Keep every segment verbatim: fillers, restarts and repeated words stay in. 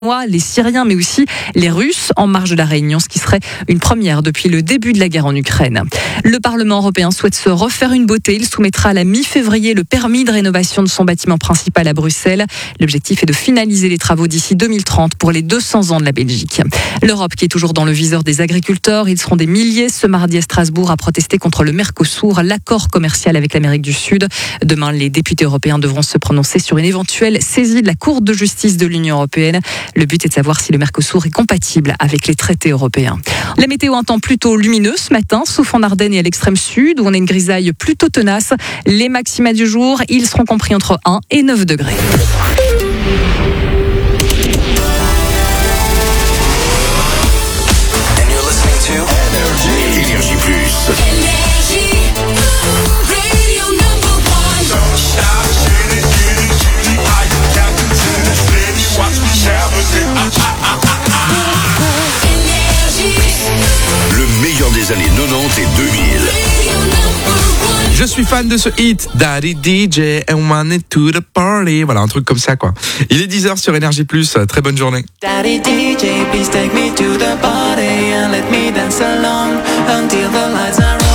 les Syriens, mais aussi les Russes en marge de la réunion, ce qui serait une première depuis le début de la guerre en Ukraine. Le Parlement européen souhaite se refaire une beauté. Il soumettra à la mi-février le permis de rénovation de son bâtiment principal à Bruxelles. L'objectif est de finaliser les travaux d'ici deux mille trente pour les deux cents ans de la Belgique. L'Europe qui est toujours dans le viseur des agriculteurs. Ils seront des milliers ce mardi à Strasbourg à protester contre le Mercosur, l'accord commercial avec l'Amérique du Sud. Demain, les députés européens devront se prononcer sur une éventuelle saisie de la Cour de justice de l'Union européenne. Le but est de savoir si le Mercosur est compatible avec les traités européens. La météo, un temps plutôt lumineux ce matin, sauf en Ardennes et à l'extrême sud, où on a une grisaille plutôt tenace. Les maxima du jour, ils seront compris entre un et neuf degrés. Énergie Plus. Le meilleur des années quatre-vingt-dix et deux mille. Je suis fan de ce hit, Daddy D J and want it to the party. Voilà, un truc comme ça, quoi. Il est dix heures sur Énergie Plus. Très bonne journée. Daddy D J, please take me to the party and let me dance along until the lights are on.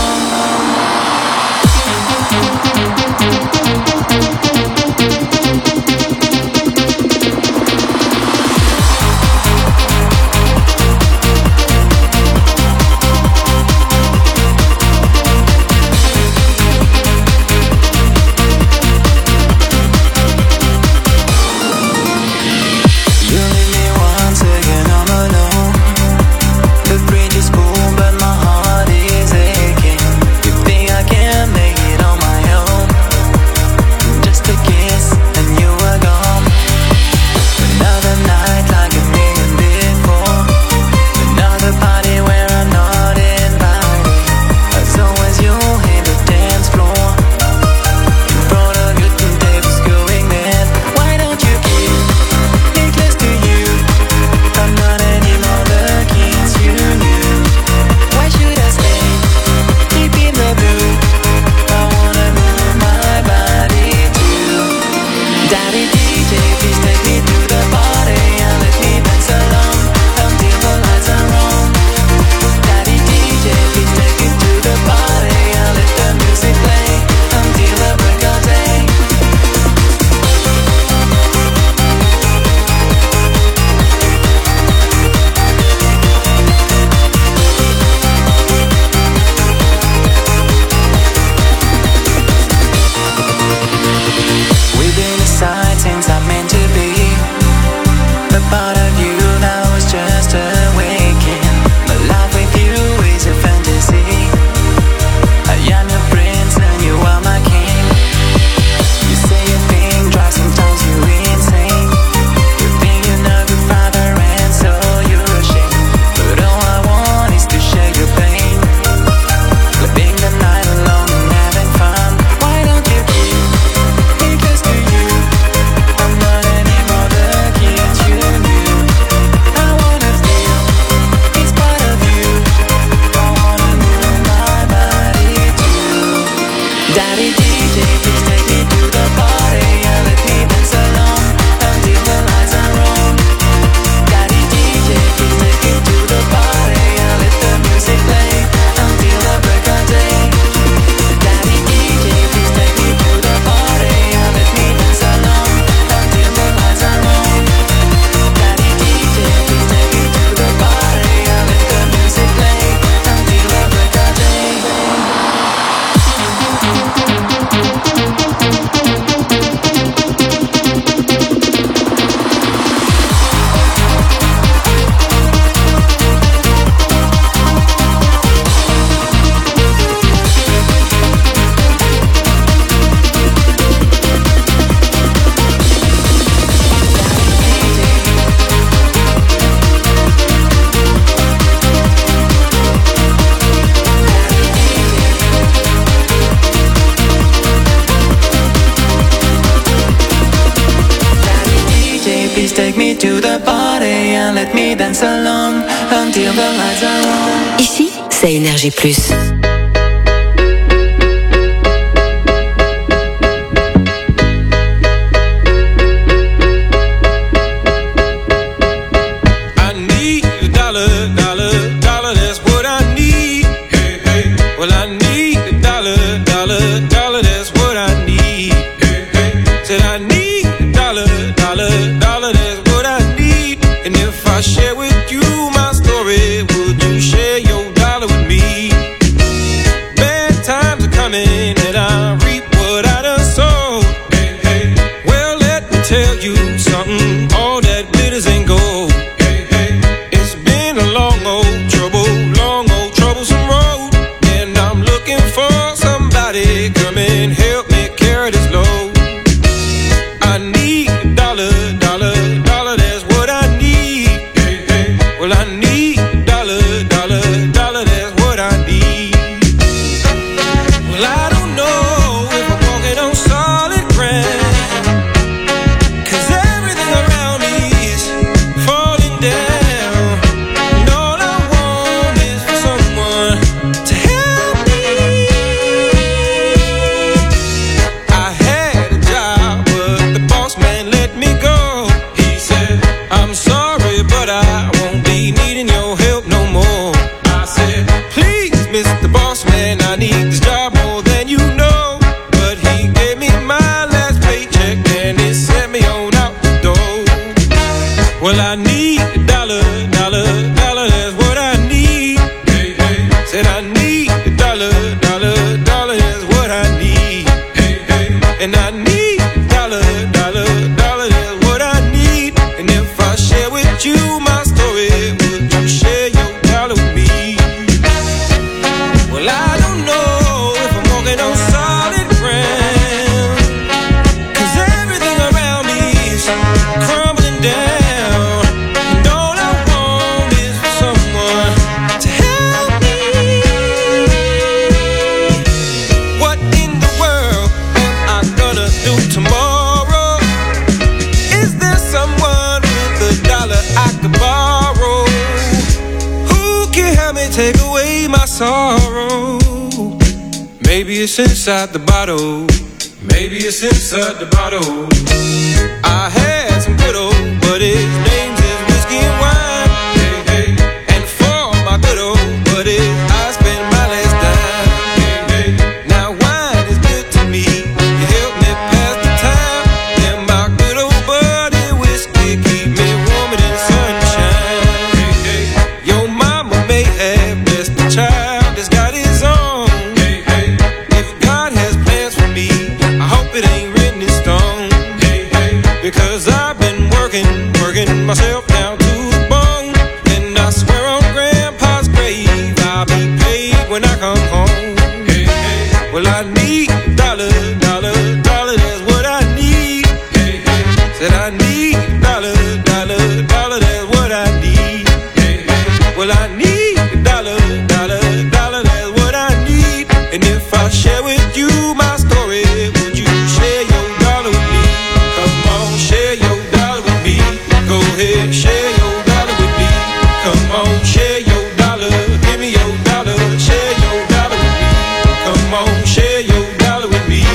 Take me to the party and let me dance along until the lights are on. Ici, c'est Énergie Plus. I share with you my story, would you share your dollar with me? Bad times are coming and I reap what I done sowed. Hey, hey. Well, let me tell you something, all that glitters ain't gold. Hey, hey. It's been a long old trouble, long old troublesome road, and I'm looking for somebody come and help me carry this load. I need a dollar, dollar, dollar, that's what I need. Hey, hey. Well, I need a dollar, dollar, dollar, that's what I need. Well, I don't know if I'm walking on solid ground, 'cause everything around me is falling down, and all I want is for someone to help me. I had a job, but the boss man let me go. He said, I'm sorry, but I won't be needing your help no more. I said, please, Mister Boss Man, I need this job more than you know. But he gave me my last paycheck and it sent me on out the door. Well, I need a dollar, dollar, dollar, that's what I need. Hey, hey. Said I need a dollar, dollar, dollar, that's what I need. Hey, hey. And I need a dollar, dollar, dollar, that's what I need. And if I share with you my story, would you share your dollar with me? Well, I don't know if I'm walking on solid ground, 'cause everything around me is crumbling down, and all I want is for someone to help me. What in the world am I gonna do tomorrow? Is there someone with a dollar I could borrow? Who can help me take away my sorrow? Maybe it's inside the bottle. Maybe it's inside the bottle. I had some good old buddies, names is whiskey and wine. Hey, hey. And for my good old buddies, I spent my last dime. Hey, hey. Now wine is good to me, you help me pass the time. And my good old buddy whiskey keep me warm in the sunshine. Hey, hey. Your mama may have blessed the child that's got his own. Hey, hey. If God has plans for me, I hope it ain't written in stone. Hey, hey. Because I've been working, working myself down to the bone. And I swear on Grandpa's grave, I'll be paid when I come home. Hey, hey. Well, I need a dollar, dollar, dollar, that's what I need. Hey, hey. Said I need a dollar, dollar, dollar, that's what I need. Hey, hey. Well, I need a dollar, dollar, dollar, that's what I need. And if I share with you my story, would you share your dollar with me? Come on, share your dollar with me. Go ahead, share your dollar with me. Come on, share your dollar. Give me your dollar, share your dollar with me. Come on, share your dollar with me.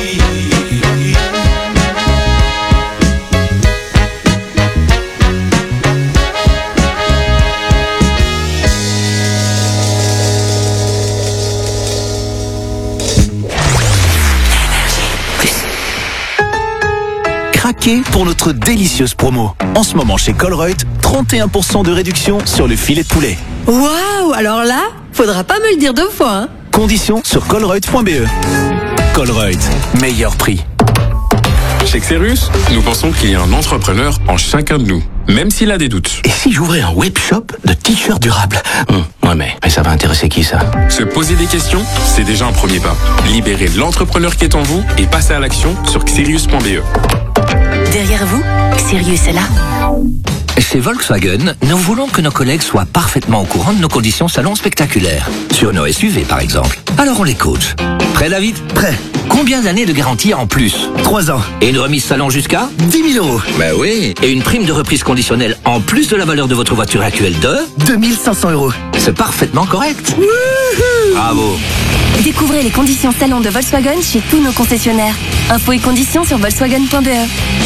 Craquez pour notre délicieuse promo. En ce moment chez Colruyt, trente et un pour cent de réduction sur le filet de poulet. Waouh, alors là, faudra pas me le dire deux fois, hein. Conditions sur colruyt point b e. Colruyt, meilleur prix. Chez Xerus, nous pensons qu'il y a un entrepreneur en chacun de nous, même s'il a des doutes. Et si j'ouvrais un web shop de t-shirts durables? hum, Ouais, mais, mais ça va intéresser qui, ça? Se poser des questions, c'est déjà un premier pas. Libérez l'entrepreneur qui est en vous et passez à l'action sur xerius point b e. Derrière vous, Sirius est là. Chez Volkswagen, nous voulons que nos collègues soient parfaitement au courant de nos conditions salon spectaculaires. Sur nos S U V, par exemple. Alors on les coach. Prêt, David? Prêt. Combien d'années de garantie en plus? Trois ans. Et une remise salon jusqu'à dix mille euros. Bah oui. Et une prime de reprise conditionnelle en plus de la valeur de votre voiture actuelle de deux mille cinq cents euros. C'est parfaitement correct. Wouhou. Bravo. Découvrez les conditions salon de Volkswagen chez tous nos concessionnaires. Infos et conditions sur volkswagen point b e.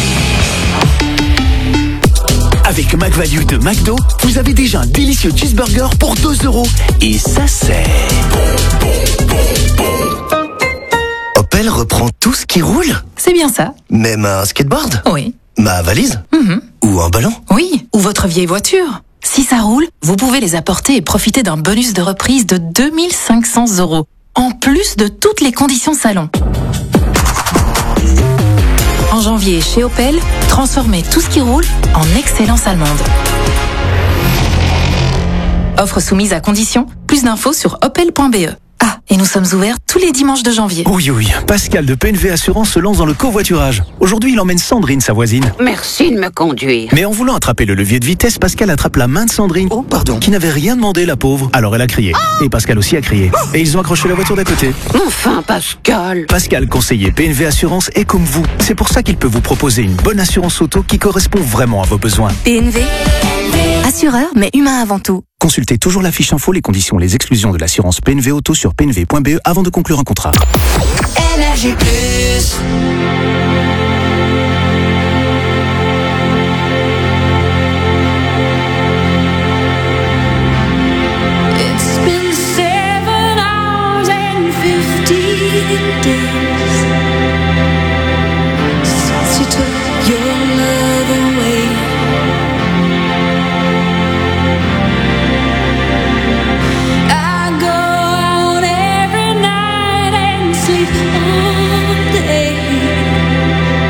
Avec McValue de McDo, vous avez déjà un délicieux cheeseburger pour deux euros. Et ça, c'est bon, bon, bon, bon. Opel reprend tout ce qui roule? C'est bien ça. Même un skateboard? Oui. Ma valise? Mm-hmm. Ou un ballon? Oui, ou votre vieille voiture. Si ça roule, vous pouvez les apporter et profiter d'un bonus de reprise de deux mille cinq cents euros, en plus de toutes les conditions salon. En janvier, chez Opel, transformez tout ce qui roule en excellence allemande. Offre soumise à condition. Plus d'infos sur opel point b e. Ah, et nous sommes ouverts tous les dimanches de janvier. Oui, oui, Pascal de P N V Assurance se lance dans le covoiturage. Aujourd'hui, il emmène Sandrine, sa voisine. Merci de me conduire. Mais en voulant attraper le levier de vitesse, Pascal attrape la main de Sandrine. Oh, pardon. Qui n'avait rien demandé, la pauvre. Alors elle a crié. Oh et Pascal aussi a crié. Oh et ils ont accroché la voiture d'à côté. Enfin, Pascal. Pascal, conseiller P N V Assurance, est comme vous. C'est pour ça qu'il peut vous proposer une bonne assurance auto qui correspond vraiment à vos besoins. P N V, assureur, mais humain avant tout. Consultez toujours la fiche info, les conditions, les exclusions de l'assurance P N V Auto sur p n v point b e avant de conclure un contrat. Énergie Plus. It's been seven hours and fifteen days since you took your love away. I go out every night and sleep all day.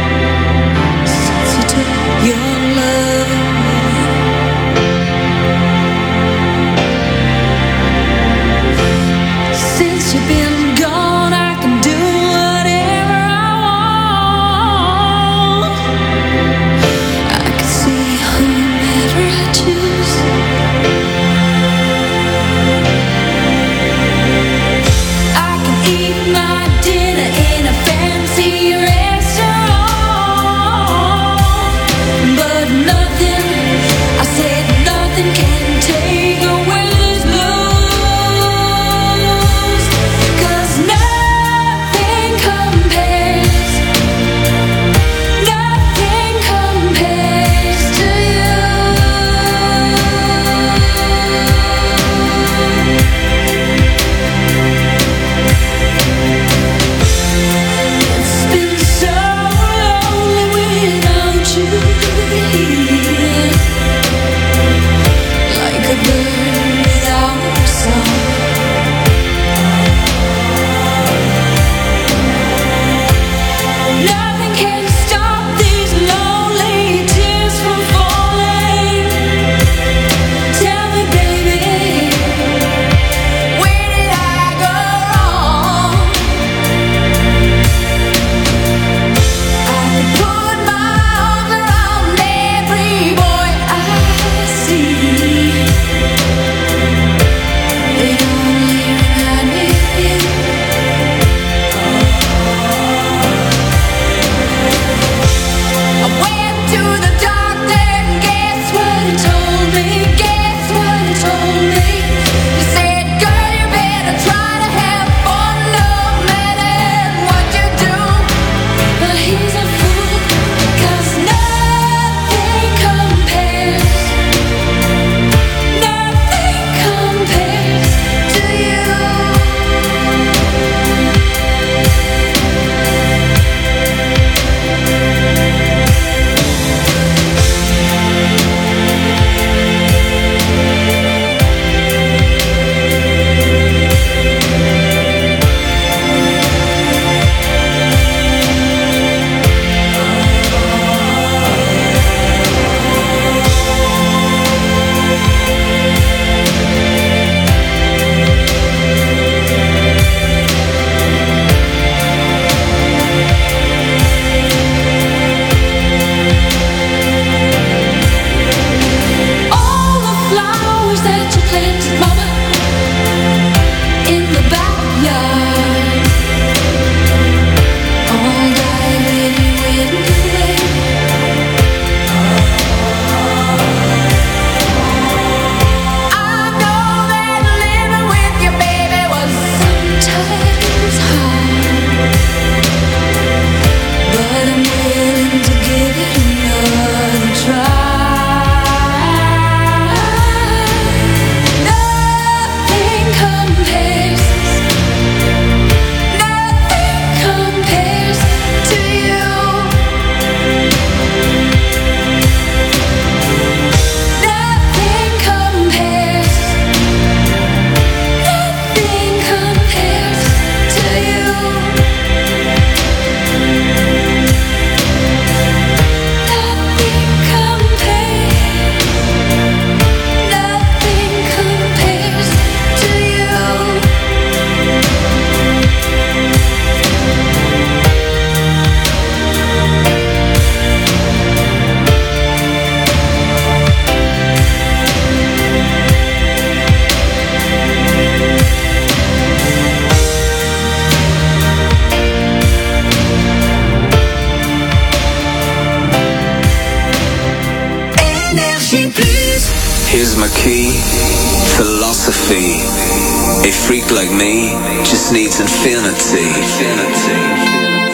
Here's my key, philosophy. A freak like me just needs infinity. Infinity.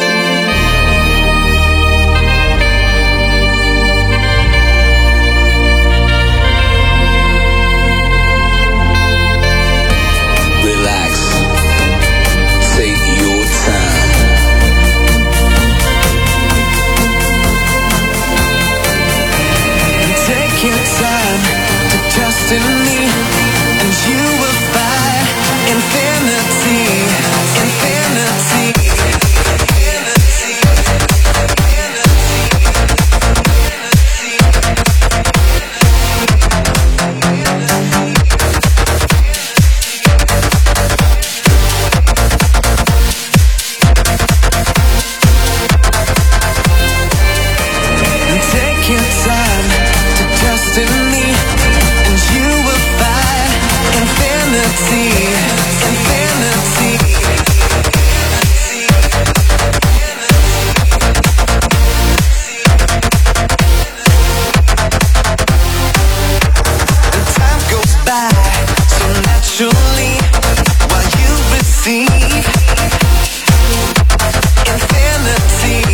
Destiny, and you will find infinity, infinity. And take your time to destiny. Infinity, infinity. And time goes by so naturally while you receive infinity.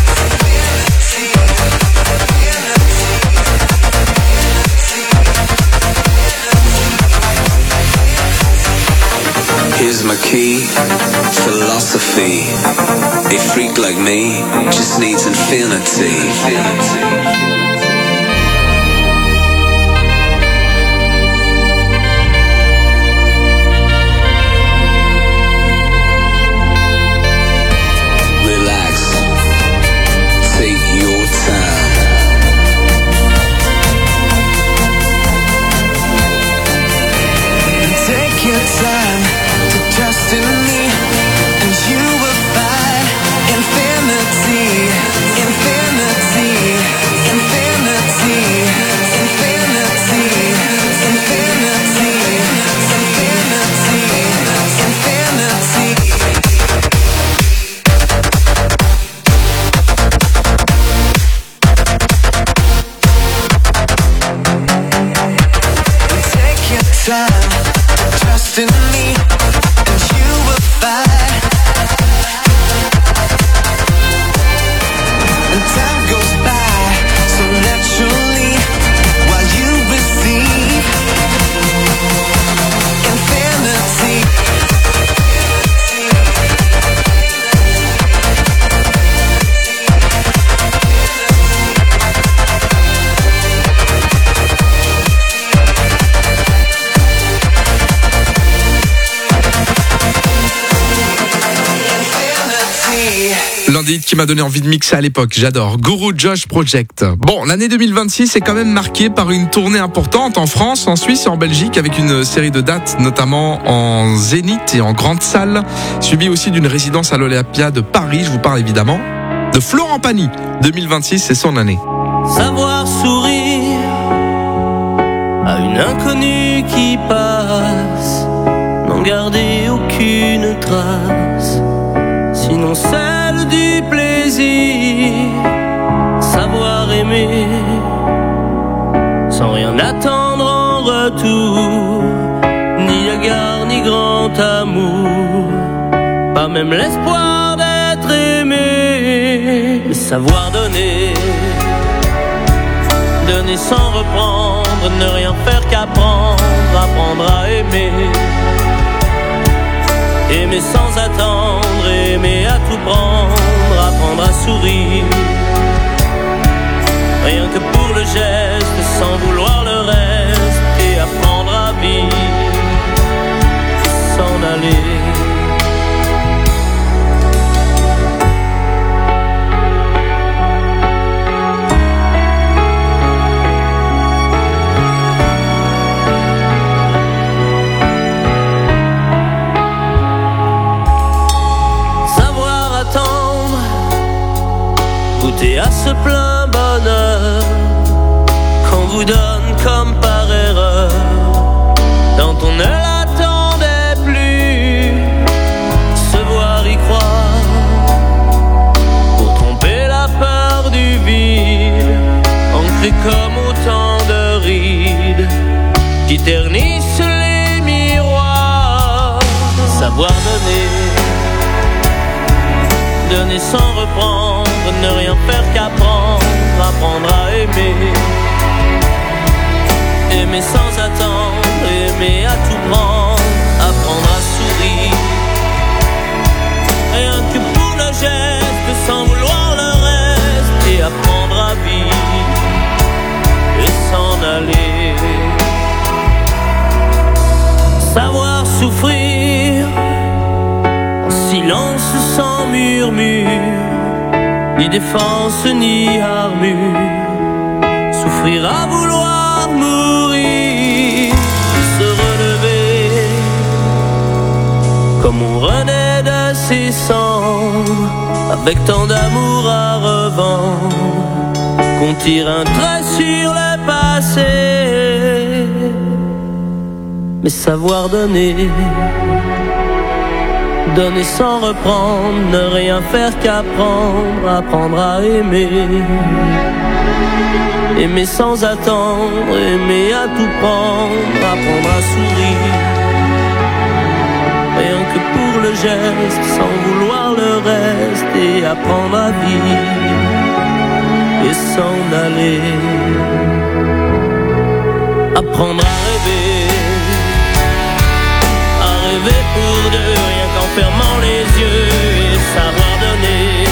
Here's my key, philosophy. A freak like me just needs infinity. Infinity. L'indie qui m'a donné envie de mixer à l'époque, j'adore. Guru Josh Project. Bon, l'année deux mille vingt-six est quand même marquée par une tournée importante en France, en Suisse et en Belgique, avec une série de dates, notamment en Zénith et en grande salle, suivie aussi d'une résidence à l'Olympia de Paris. Je vous parle évidemment de Florent Pagny. deux mille vingt-six, c'est son année. Savoir sourire à une inconnue qui passe, n'en garder aucune trace, sinon celle du plaisir. Savoir aimer sans rien attendre en retour, ni égard ni grand amour, pas même l'espoir d'être aimé. Savoir donner, donner sans reprendre, ne rien faire qu'apprendre, apprendre à aimer. Aimer sans attendre, aimer à tout prendre, apprendre à sourire. Rien que pour le geste, sans vouloir le reste, et apprendre à vivre, s'en aller. Goûter à ce plein bonheur qu'on vous donne comme par erreur, quand on ne l'attendait plus. Se voir y croire pour tromper la peur du vide, ancré comme autant de rides qui ternissent les miroirs. Savoir donner, donner sans reprendre, ne rien faire qu'apprendre, apprendre à aimer. Aimer sans attendre, aimer à tout prendre, apprendre à sourire. Rien que pour le geste, sans vouloir le reste, et apprendre à vivre et s'en aller. Savoir souffrir, silence sans murmure, ni défense ni armure. Souffrir à vouloir mourir, se relever comme on renaît de ses cendres, avec tant d'amour à revendre, qu'on tire un trait sur le passé. Mais savoir donner, donner sans reprendre, ne rien faire qu'apprendre, apprendre à aimer. Aimer sans attendre, aimer à tout prendre, apprendre à sourire. Rien que pour le geste, sans vouloir le reste, et apprendre à vivre et s'en aller. Apprendre à rêver, à rêver pour deux, rien qu'en fermant les yeux, et savoir donner,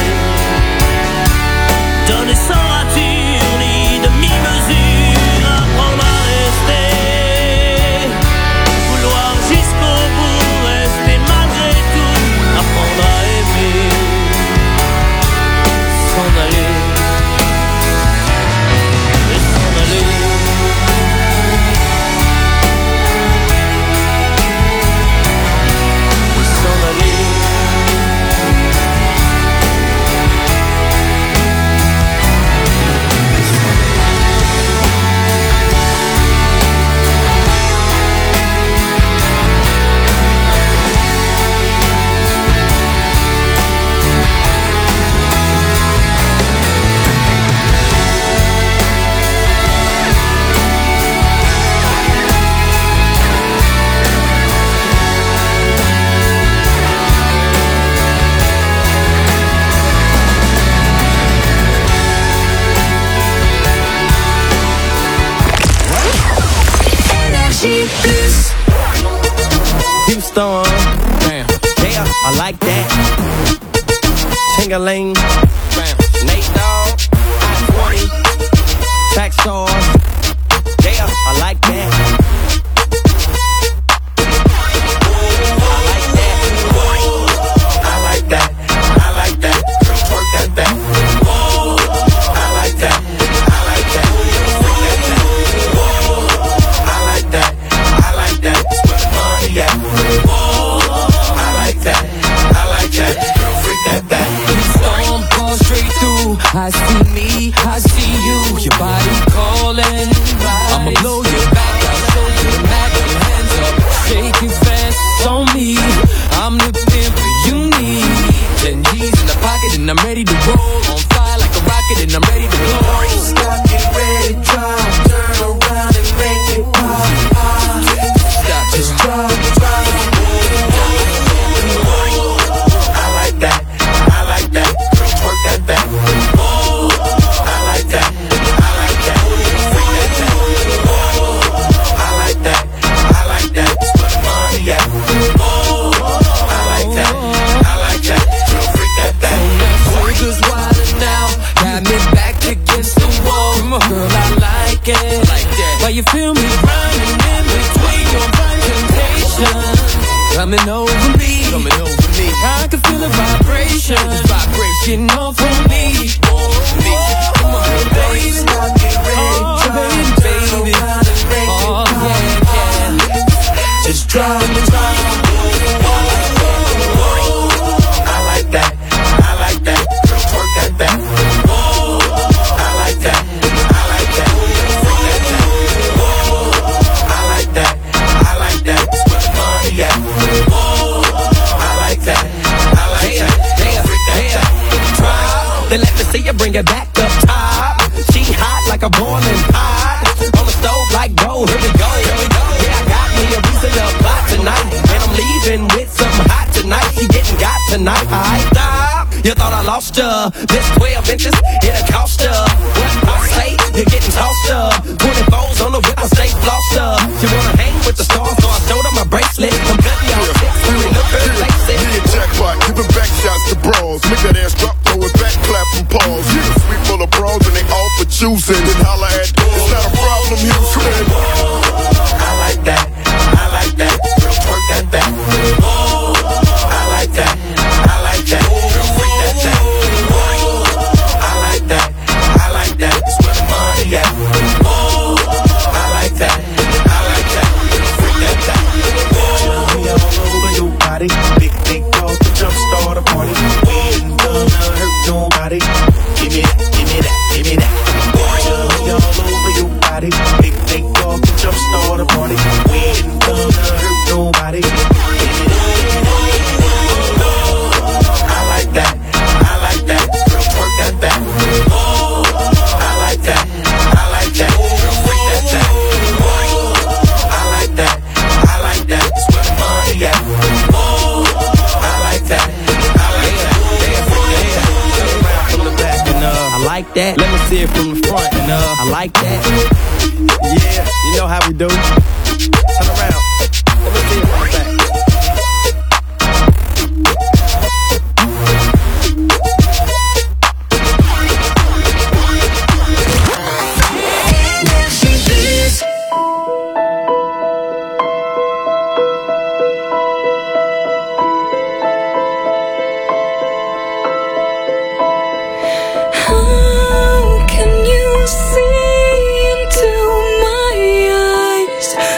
donner sans rature ni demi-mesure, apprendre à rester, vouloir jusqu'au bout, rester malgré tout, apprendre à aimer, s'en aller, et s'en aller. Houston, damn, yeah, I like that. Ting-a-ling, bam, Nate Dogg, I twenty, Track Stars, yeah, I like that. I see me, I see you, your body calling. I'ma blow your back, I'll show you the Mac, your hands up, shake it fast on me. I'm the pimp you need. Ten G's in the pocket and I'm ready to roll. On fire like a rocket and I'm ready to blow. Stop, get ready, drive, turn around and make it pop, pop. Stop, just drive, drive. I like that, I like that, work that back. Why you feel me running in between your temptation? Coming over me, coming over me. I can feel the vibration, the vibration off from me. me. Come on, baby, oh, baby, baby. Oh, yeah, yeah. Just drive me, drive me. I like that, I like that. Work that back. I like that, I like that. Then let me see you bring it back up top. She hot like a boiling pot. On the stove like gold. Here we go, here we go. night. I stop. You thought I lost ya. This twelve inches, it'll cost ya. What I say, you're getting tossed up. twenty-fours on the whip, I stay flossed up. You wanna hang with the stars, so I showed up my bracelet. I'm cutting y'all chicks, we look good like it. Yeah, jackpot, giving back shots to bras. Make that ass drop, throw it back, clap and pause. Yeah, sweet full of bras and they all for choosing. Then holla at, it's not a problem, Houston. I like that, I like that. Girl, twerk that back. Oh, I like that, I like that. Girl, freak that back. Oh, I like that, I like that. It's where the money at. Oh, I like that, I like that. Girl, freak that back. Oh, me all over your body. Big, big dog to jumpstart a party. We ain't gonna hurt nobody. Give me that, give me that, give me that. Me all over your body. Big, big dog to jumpstart a party. We ain't gonna hurt nobody. Give me that. I like that, I like that. Girl, twerk that back. Oh, I like that, I like that. Girl, freak that back. Oh, I like that, I like that. It's where the money at. Oh, I like that, I like that. Yeah, freak that back. Turn around from the back and uh, I like that. Let me see it from the front and uh, I like that. Yeah, you know how we do. Turn around. Let me see it from the back. How can you see into my eyes?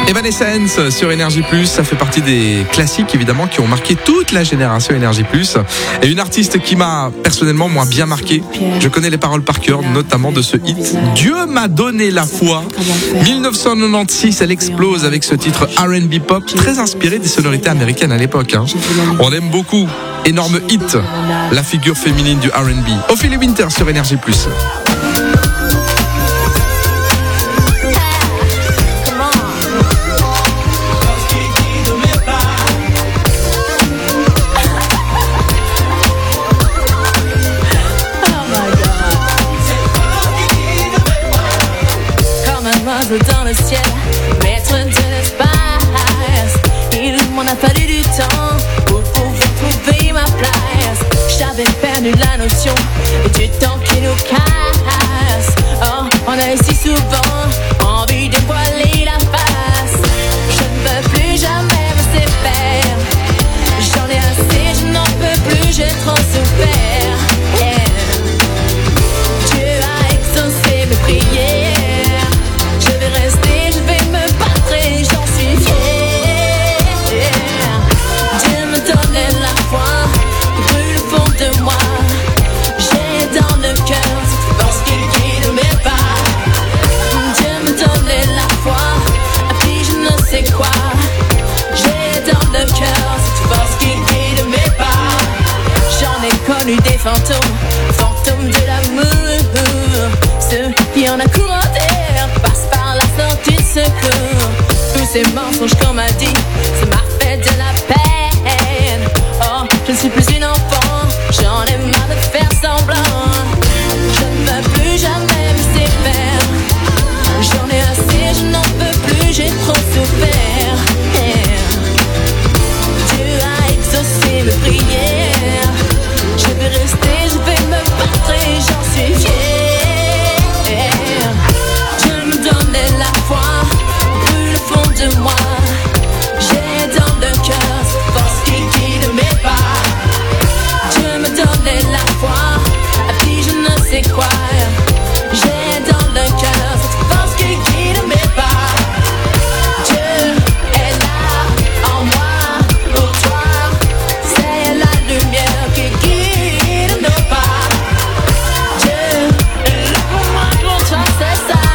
Evanescence sur Énergie Plus, ça fait partie des classiques évidemment qui ont marqué toute la génération Énergie Plus. Et une artiste qui m'a personnellement moi bien marqué, je connais les paroles par cœur, notamment de ce hit Dieu m'a donné la foi. dix-neuf cent quatre-vingt-seize, elle explose avec ce titre R and B pop très inspiré des sonorités américaines à l'époque. Hein. On aime beaucoup, énorme hit, la figure féminine du R and B. Ophélie Winter sur Énergie Plus. Dans le ciel, maître de l'espace. Il m'en a fallu du temps pour pouvoir trouver ma place. J'avais perdu la notion du temps qui nous casse. Oh, on a si souvent envie de voiler la face. Je ne veux plus jamais me séparer. J'en ai assez, je n'en peux plus, j'ai trop souffert. Yeah. Dieu a exaucé mes prières. Rester, je vais me battre et j'en suis fière. Dieu me donnait la foi qui brûle au fond de moi. J'ai dans le cœur cette force qui guide mes pas. Dieu me donnait la foi, et puis je ne sais quoi. J'ai dans le cœur cette force qui guide mes pas. J'en ai connu des fantômes, fantômes de l'amour. Ceux qui en a commandé passent par la sortie de secours. Tous ces mensonges qu'on m'a dit, ça m'a fait de la peine. Oh, je ne suis plus une enfant, j'en ai marre de faire semblant. Je ne veux plus jamais me séparer. J'en ai assez, je n'en peux plus, j'ai trop souffert. Yeah. Dieu a exaucé mes prières. Je vais rester, je vais me battre et j'en suis fière. La foi brûle au fond de moi. J'ai dans le cœur cette force qui guide mes pas. Dieu me donnait la foi, et puis je ne sais quoi. J'ai dans le cœur cette force qui guide mes pas. Dieu est là en moi, pour toi. C'est la lumière qui guide nos pas. Dieu est là pour moi, pour toi, c'est ça.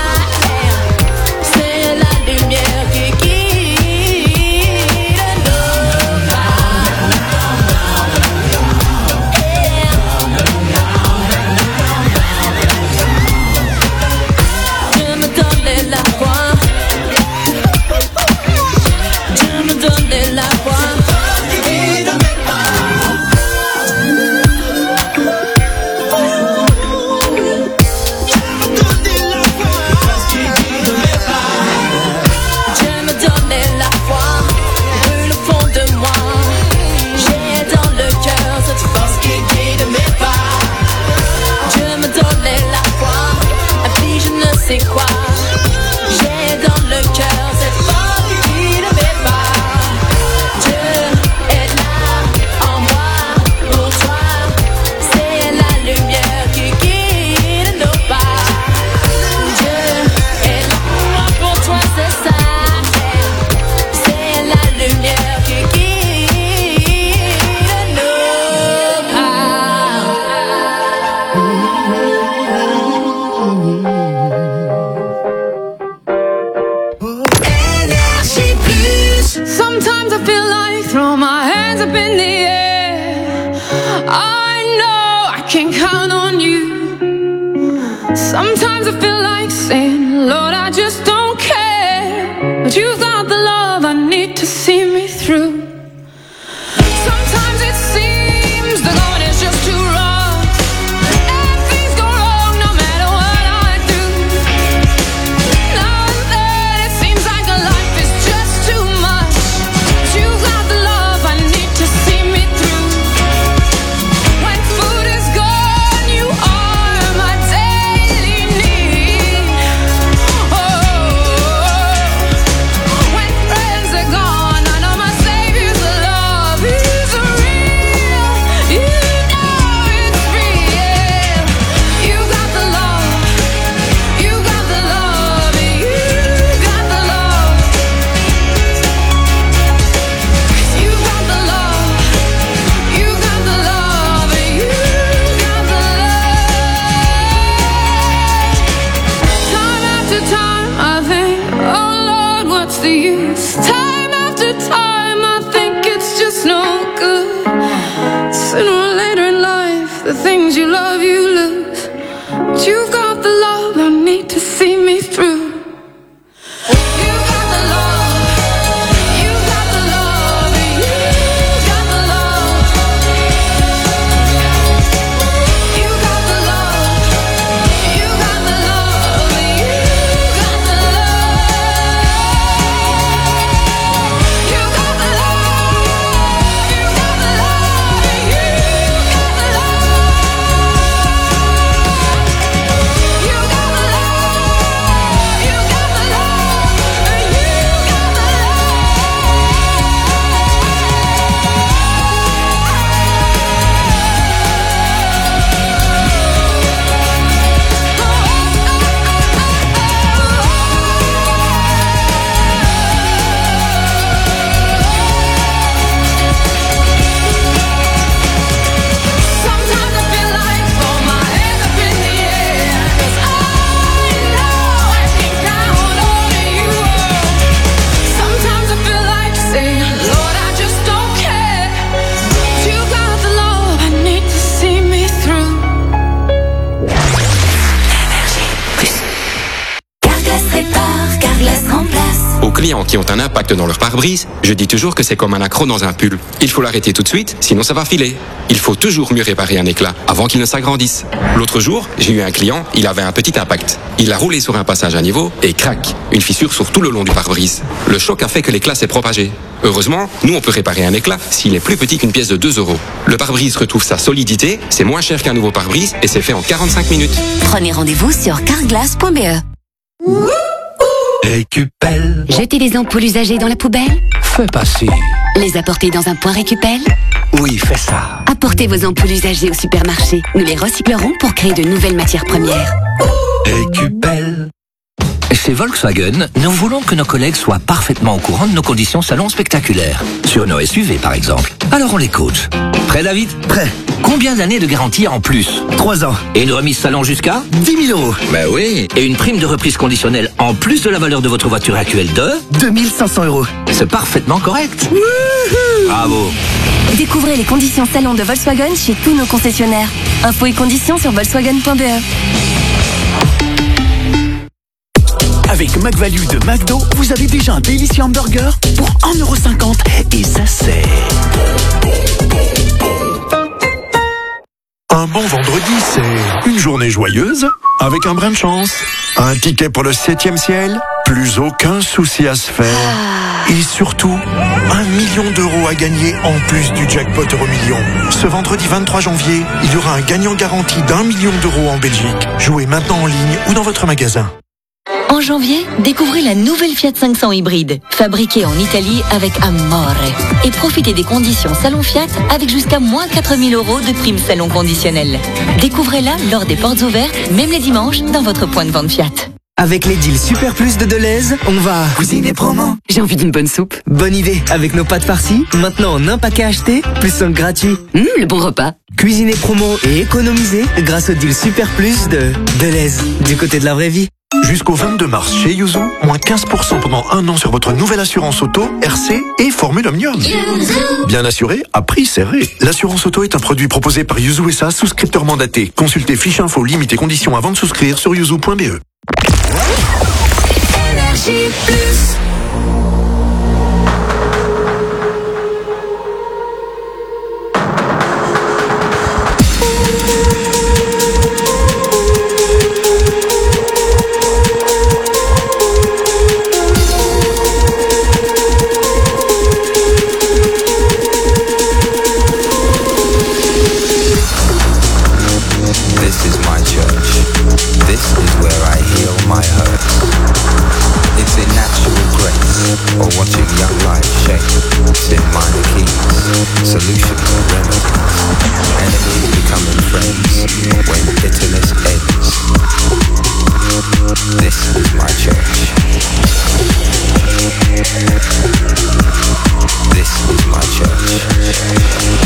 C'est quoi? J'ai dans le cœur cette force qui guide mes pas. Dieu est là en moi, pour toi. C'est la lumière qui guide nos pas. Dieu est là pour moi, pour toi, c'est ça. C'est la lumière qui guide nos pas. Sometimes I feel like throw my hands up in the air. I know I can count on you. Sometimes I feel like saying, Lord, I just don't care. But you've got the love I need to see me through. Sometimes it seems the going is just too rough. And things go wrong no matter what I do. Now and then it seems like a life is just too much. You've got the love I need to see me through. When food is gone, you are my daily need. Oh, when friends are gone, I know good. Sooner or later in life, the things you love you lose. But you got the love I need to see me through. Clients qui ont un impact dans leur pare-brise, je dis toujours que c'est comme un accroc dans un pull. Il faut l'arrêter tout de suite, sinon ça va filer. Il faut toujours mieux réparer un éclat avant qu'il ne s'agrandisse. L'autre jour, j'ai eu un client, il avait un petit impact. Il a roulé sur un passage à niveau et crac, une fissure sur tout le long du pare-brise. Le choc a fait que l'éclat s'est propagé. Heureusement, nous on peut réparer un éclat s'il est plus petit qu'une pièce de deux euros. Le pare-brise retrouve sa solidité, c'est moins cher qu'un nouveau pare-brise et c'est fait en quarante-cinq minutes. Prenez rendez-vous sur carglass point b e. Récupelle. Jeter les ampoules usagées dans la poubelle. Fais passer. Les apporter dans un point récupelle. Oui, fais ça. Apportez vos ampoules usagées au supermarché. Nous les recyclerons pour créer de nouvelles matières premières. Récupelle. Chez Volkswagen, nous voulons que nos collègues soient parfaitement au courant de nos conditions salon spectaculaires. Sur nos S U V, par exemple. Alors on les coach. Prêt, David? Prêt. Combien d'années de garantie en plus? Trois ans. Et une remise salon jusqu'à dix mille euros. Ben oui. Et une prime de reprise conditionnelle en plus de la valeur de votre voiture actuelle de deux mille cinq cents euros. C'est parfaitement correct. Wouhou. Bravo. Découvrez les conditions salon de Volkswagen chez tous nos concessionnaires. Infos et conditions sur volkswagen point b e. Avec McValue de McDo, vous avez déjà un délicieux hamburger pour un euro cinquante. Et ça, c'est... Un bon vendredi, c'est une journée joyeuse avec un brin de chance. Un ticket pour le septième ciel, plus aucun souci à se faire. Et surtout, un million d'euros à gagner en plus du jackpot euro million. Ce vendredi vingt-trois janvier, il y aura un gagnant garanti d'un million d'euros en Belgique. Jouez maintenant en ligne ou dans votre magasin. En janvier, découvrez la nouvelle Fiat cinq cents hybride, fabriquée en Italie avec Amore. Et profitez des conditions Salon Fiat avec jusqu'à moins quatre mille euros de prime salon conditionnelle. Découvrez-la lors des portes ouvertes, même les dimanches, dans votre point de vente Fiat. Avec les deals Super Plus de Deleuze, on va cuisiner promo. J'ai envie d'une bonne soupe. Bonne idée, avec nos pâtes farcies, maintenant en un paquet acheté, plus cinq gratuits. Mmh, le bon repas. Cuisiner promo et économiser grâce au deal Super Plus de Deleuze, du côté de la vraie vie. Jusqu'au vingt-deux mars chez Yuzu, moins quinze pour cent pendant un an sur votre nouvelle assurance auto, R C et Formule Omnium. Bien assuré, à prix serré. L'assurance auto est un produit proposé par Yuzu S A, souscripteur mandaté. Consultez fiche info, limites et conditions avant de souscrire sur yuzu point b e. Énergie Plus. This is my church. This is where I heal my hurts. It's in natural grace, or watching young life shape. It's in minor keys, solutions and remedies. Enemies becoming friends when bitterness ends. This is my church. This is my church.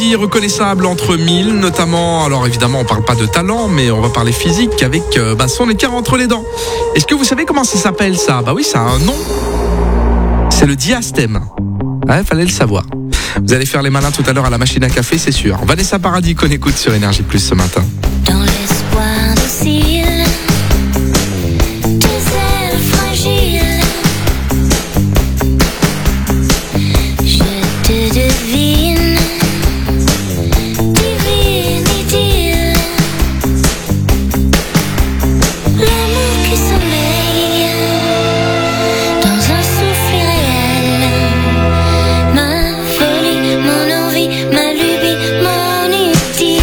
mélodie reconnaissable entre mille, notamment, alors évidemment on parle pas de talent, mais on va parler physique avec euh, bah, son écart entre les dents. Est-ce que vous savez comment ça s'appelle ça? Bah oui, ça a un nom. C'est le diastème. Ouais, fallait le savoir. Vous allez faire les malins tout à l'heure à la machine à café, c'est sûr. Vanessa Paradis qu'on écoute sur Énergie Plus ce matin. Dans l'espoir de cils, tes ailes fragiles, je te devine, divine idylle, l'amour qui sommeille dans un souffle irréel, ma folie, mon envie, ma lubie, mon idylle.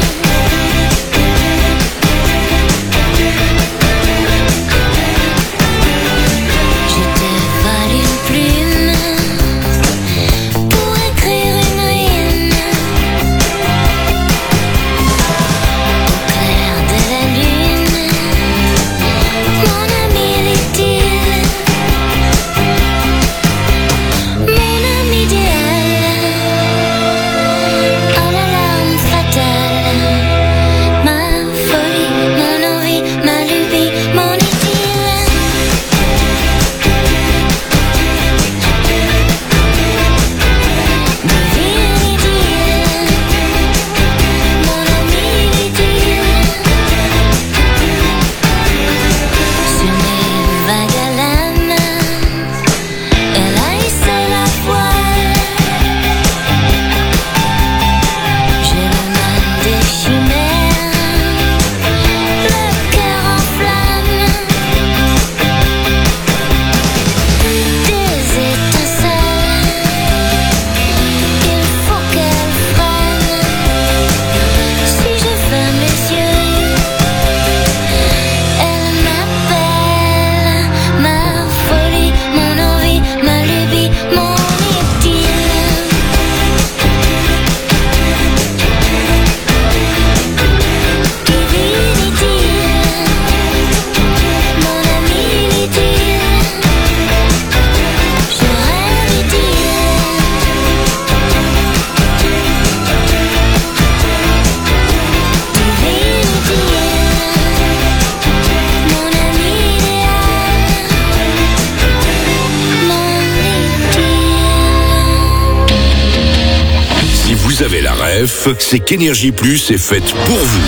Vous avez la ref, c'est qu'Énergie Plus est faite pour vous.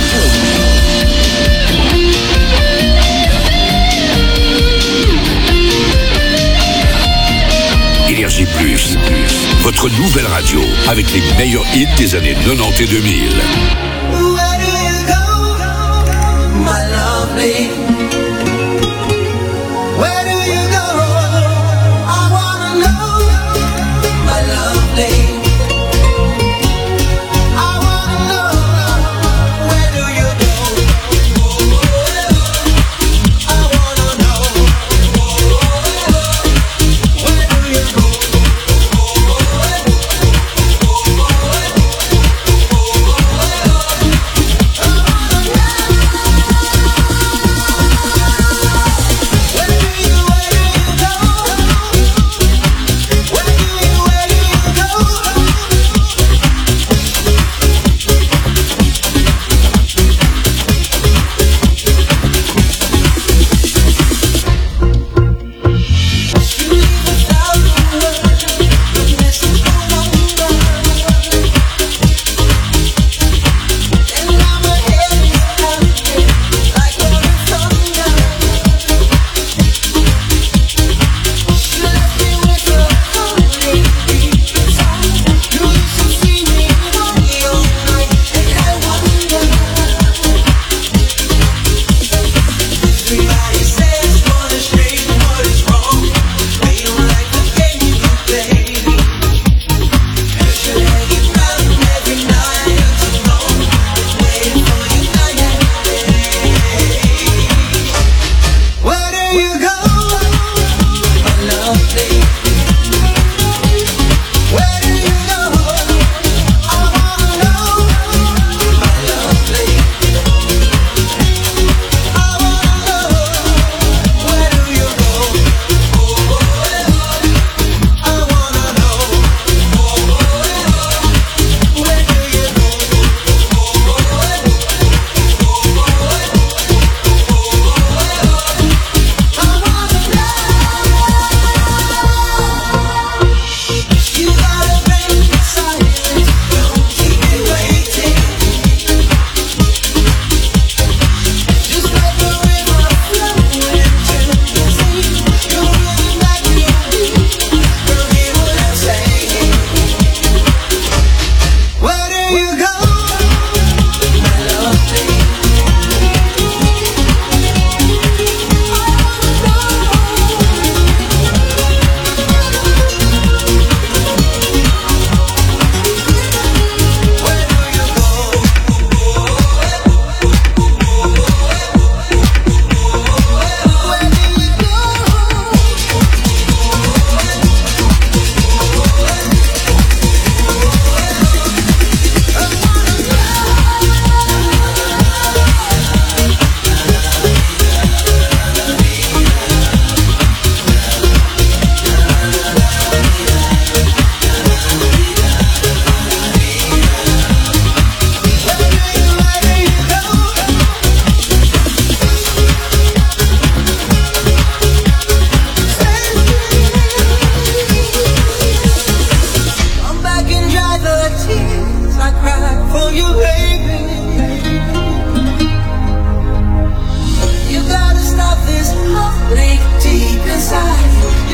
Énergie Plus, votre nouvelle radio avec les meilleurs hits des années quatre-vingt-dix et deux mille. Where do you go, my lovely? Where do you go? I wanna know, my lovely.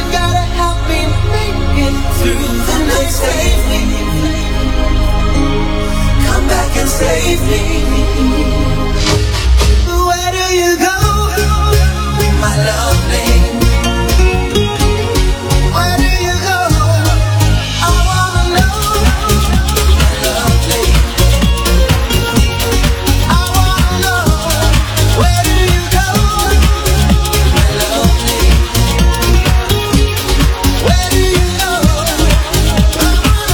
gotta help me make it through the night. Save me. Come back and save me. Where do you go, my lovely? Where do you go? I wanna know, my lovely. I wanna know, where do you go, my lovely? Where do you go? I wanna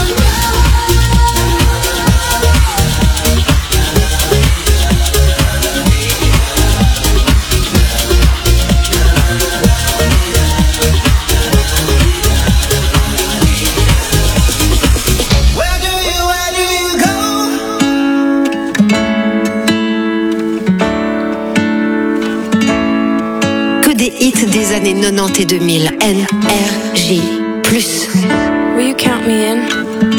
Where do you, where do you go? Que des hits des années quatre-vingt-dix et deux mille. N R J plus. Will you count me in?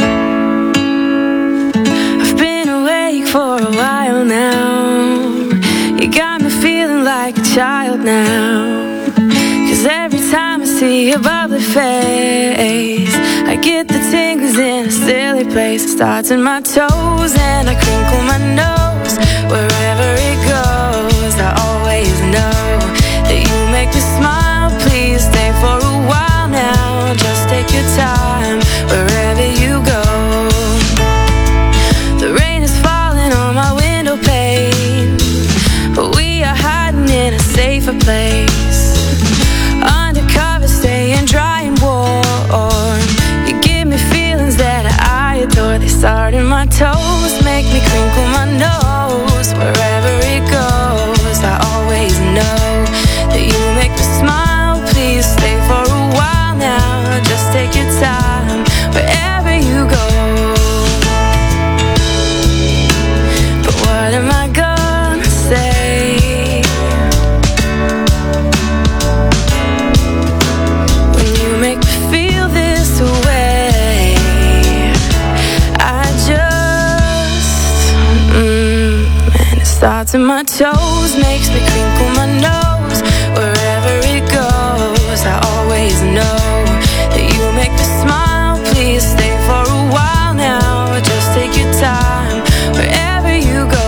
I've been awake for a while now. You got me feeling like a child now. Cause every time I see your bubbly face, I get the tingles in a silly place. It starts in my toes and I crinkle my nose. Wherever it goes, I always know that you make me smile. Please stay for a while now. Just take your time wherever you go. The rain is falling on my window pane, but we are hiding in a safer place. Undercover, staying dry and warm. You give me feelings that I adore. They start in my toes, make me crinkle my nose. Wherever it goes, I always know that you make me smile. Please stay for a while now. Just take your time wherever you go. But what am I gonna say when you make me feel this way? I just, mm, and it starts in my toes, makes me crinkle my nose. Wherever it goes, I always know that you make me smile. Please stay for a while now. Just take your time wherever you go.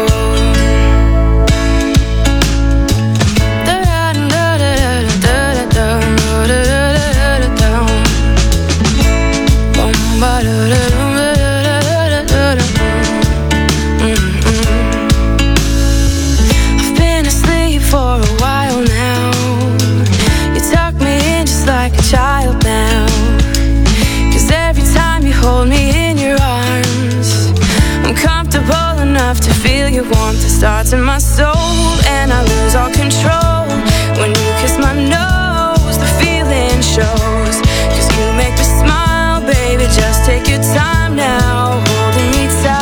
I've been asleep for a while now. You tuck me in just like a child now. Cause every time you hold me in your arms, I'm comfortable enough to feel your warmth. It starts in my soul and I lose all control. When you kiss my nose, the feeling shows. Cause you make me smile, baby. Just take your time now, holding me tight.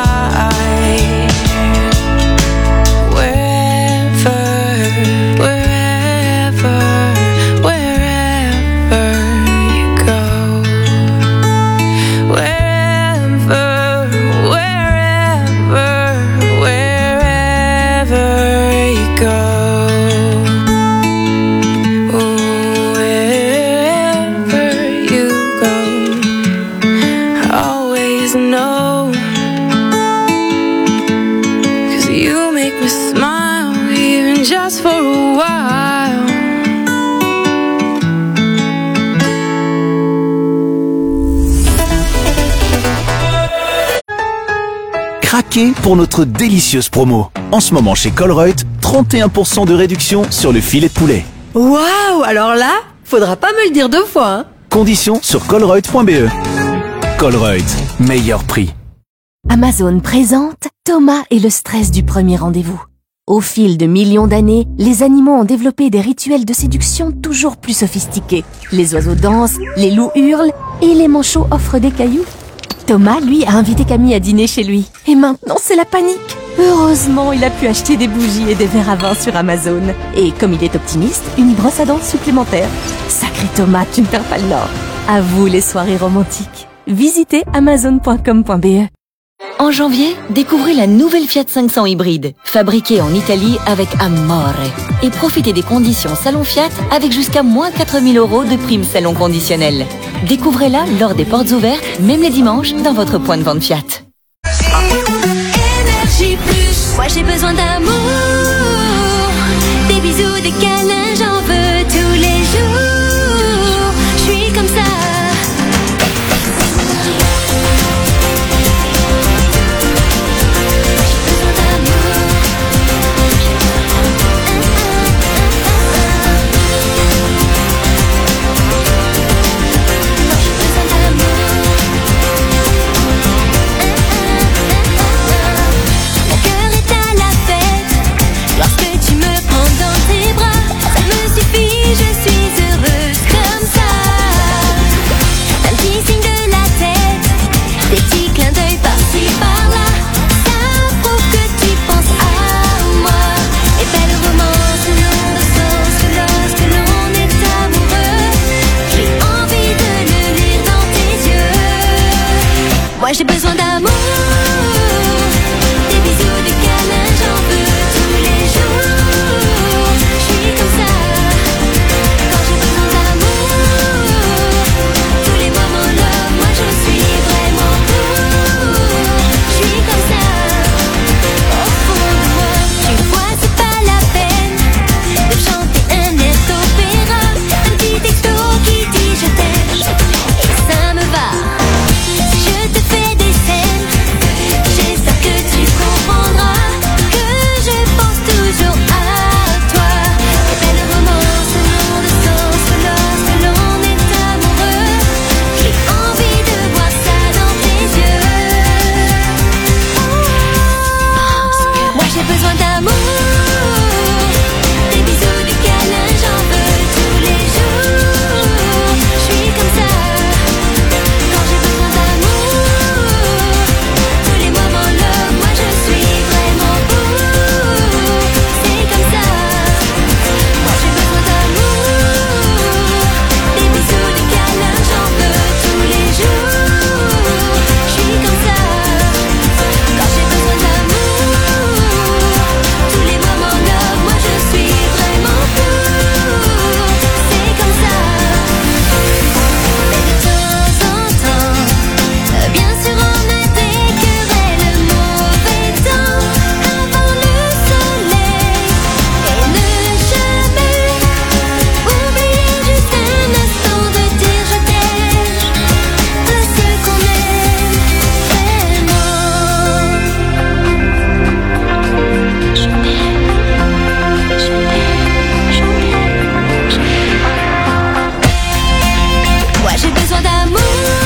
Wherever, wherever, wherever you go. Wherever, wherever, wherever you go. Wherever you go, I always know. Cause you make me smile, even just for a while. Craquez pour notre délicieuse promo. En ce moment chez Colruyt, trente et un pour cent de réduction sur le filet de poulet. Waouh, alors là, faudra pas me le dire deux fois, hein. Conditions sur colruyt point b e. Colruyt, meilleur prix. Amazon présente Thomas et le stress du premier rendez-vous. Au fil de millions d'années, les animaux ont développé des rituels de séduction toujours plus sophistiqués. Les oiseaux dansent, les loups hurlent et les manchots offrent des cailloux. Thomas, lui, a invité Camille à dîner chez lui. Et maintenant, c'est la panique. Heureusement, il a pu acheter des bougies et des verres à vin sur Amazon. Et comme il est optimiste, une brosse à dents supplémentaire. Sacré Thomas, tu ne perds pas le nord. À vous les soirées romantiques. Visitez amazon point com point b e. En janvier, découvrez la nouvelle Fiat cinq cents hybride, fabriquée en Italie avec Amore. Et profitez des conditions Salon Fiat avec jusqu'à moins quatre mille euros de prime salon conditionnelle. Découvrez-la lors des portes ouvertes, même les dimanches, dans votre point de vente Fiat. Énergie plus. Moi j'ai besoin d'amour, des bisous, des câlins, j'en veux tous les jours. Je suis comme ça. Moi j'ai besoin d'amour, des bisous, des câlins, j'en veux tous les jours. Je suis comme ça, quand j'ai besoin d'amour, tous les moments love, moi je suis vraiment pour. Je suis comme ça, au fond de moi. Tu vois c'est pas la peine de chanter un air d'opéra, un petit texto qui dit je t'aime, et ça me va. Je te fais des scènes, j'espère que tu comprendras que je pense toujours à toi. Les belles romances n'ont de sens que lorsque l'on est amoureux. J'ai envie de voir ça dans tes yeux. Moi j'ai besoin d'amour, des bisous, des câlins, j'en veux tous les jours. Je suis comme ça, quand j'ai besoin d'amour, tous les moments love, moi je suis vraiment pour. C'est comme ça, moi j'ai besoin d'amour, des bisous, des câlins, j'en veux tous les jours. Je suis comme ça, quand j'ai besoin d'amour, tous les moments love, moi je suis vraiment pour. C'est comme ça. Mais de temps en temps, bien sûr on a des querelles, mauvais temps avant le soleil. Et ne jamais oublier juste un instant de dire je t'aime à ceux qu'on aime vraiment. Je t'aime, je t'aime, je t'aime, je t'aime. Moi j'ai besoin d'amour,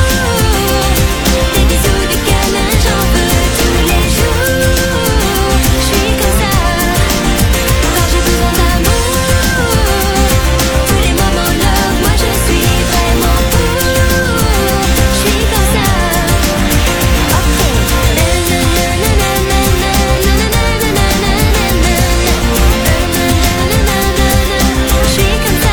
des bisous, des câlins, j'en veux tous les jours. Je suis comme ça, quand j'ai besoin d'amour, tous les moments love, moi je suis vraiment pour. Je suis comme ça. Ok. Je suis comme ça.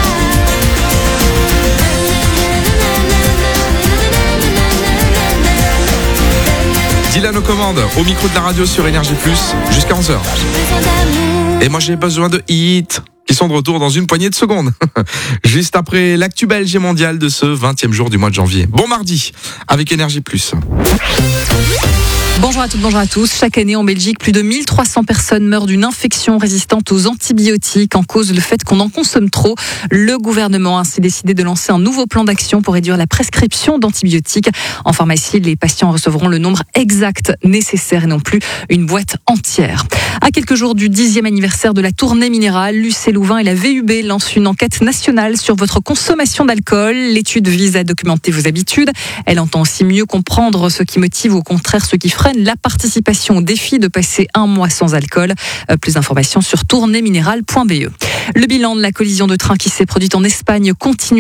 Dylan aux commandes, au micro de la radio sur Énergie Plus, jusqu'à onze heures. Et moi j'ai besoin de hits qui sont de retour dans une poignée de secondes. Juste après l'actu belge et mondial de ce vingtième jour du mois de janvier. Bon mardi, avec Énergie Plus. Bonjour à toutes, bonjour à tous. Chaque année en Belgique, plus de mille trois cents personnes meurent d'une infection résistante aux antibiotiques en cause le fait qu'on en consomme trop. Le gouvernement a ainsi décidé de lancer un nouveau plan d'action pour réduire la prescription d'antibiotiques. En pharmacie, les patients recevront le nombre exact nécessaire et non plus une boîte entière. À quelques jours du dixième anniversaire de la tournée minérale, l'U C Louvain et la V U B lancent une enquête nationale sur votre consommation d'alcool. L'étude vise à documenter vos habitudes. Elle entend aussi mieux comprendre ce qui motive ou au contraire ce qui freine la participation au défi de passer un mois sans alcool. Plus d'informations sur tournée minérale point b e. Le bilan de la collision de train qui s'est produite en Espagne continue